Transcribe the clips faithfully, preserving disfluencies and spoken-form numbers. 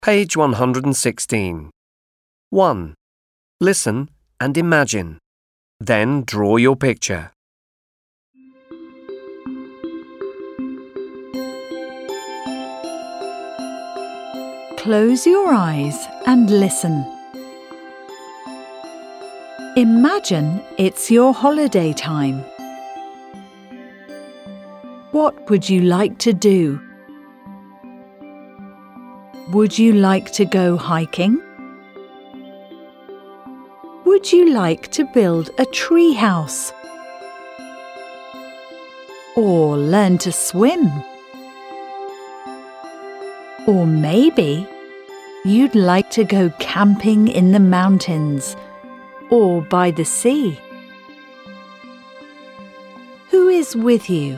Page one hundred sixteen. one. Listen and imagine. Then draw your picture. Close your eyes and listen. Imagine it's your holiday time. What would you like to do? Would you like to go hiking? Would you like to build a tree house? Or learn to swim? Or maybe you'd like to go camping in the mountains or by the sea. Who is with you?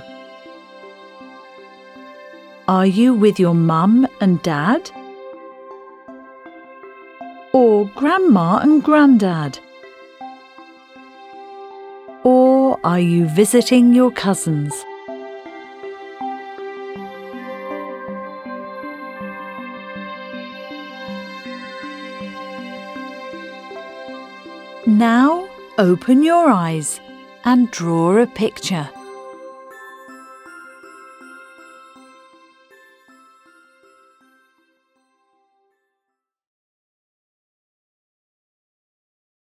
Are you with your mum and dad? Or grandma and granddad? Or are you visiting your cousins? Now open your eyes and draw a picture.